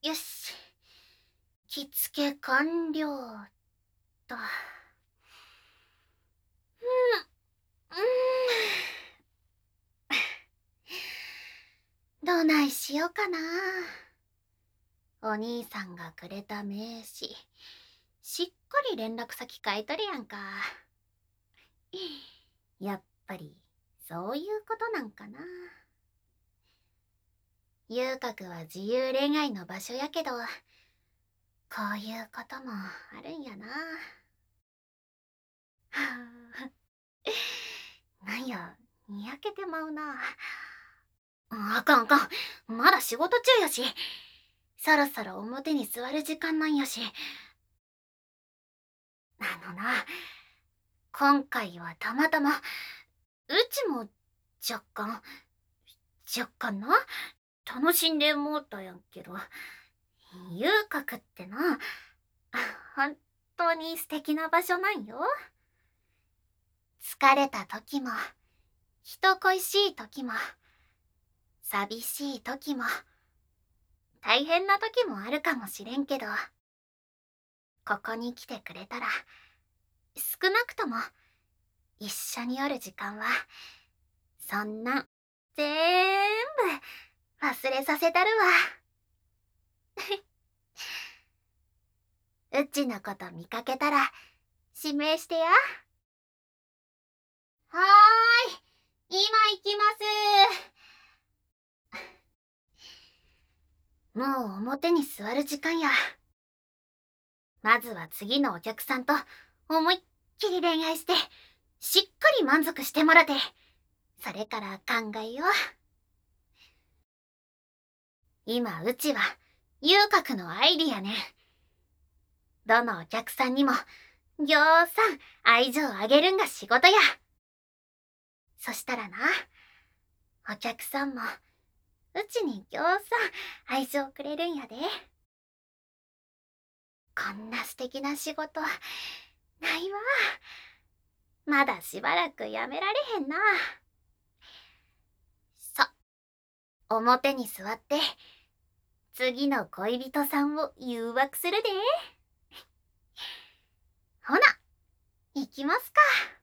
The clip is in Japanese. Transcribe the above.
よし。着付け完了と。どないしようかな。お兄さんがくれた名刺、しっかり連絡先書いとるやんか。やっぱり、そういうことなんかな。遊郭は自由恋愛の場所やけど、こういうこともあるんやな。はあ、なんや、にやけてまうな。あかんあかん。まだ仕事中やし。そろそろ表に座る時間なんやし。今回はたまたま、うちも若干な、楽しんでもうたやんけど、遊郭ってな、本当に素敵な場所なんよ。疲れた時も、人恋しい時も、寂しい時も、大変な時もあるかもしれんけど、ここに来てくれたら、少なくとも一緒におる時間は、そんなんぜーんぶ忘れさせたるわ。うちのこと見かけたら指名してや。はーい、今行きます。もう表に座る時間や。まずは次のお客さんと思いっきり恋愛して、しっかり満足してもらて、それから考えよう。今うちは遊郭のアイディアね。どのお客さんにもぎょうさん愛情あげるんが仕事や。そしたらな、お客さんもうちにぎょうさん愛情くれるんやで。こんな素敵な仕事ないわ。まだしばらくやめられへんな。さ、表に座って次の恋人さんを誘惑するで。ほな、行きますか。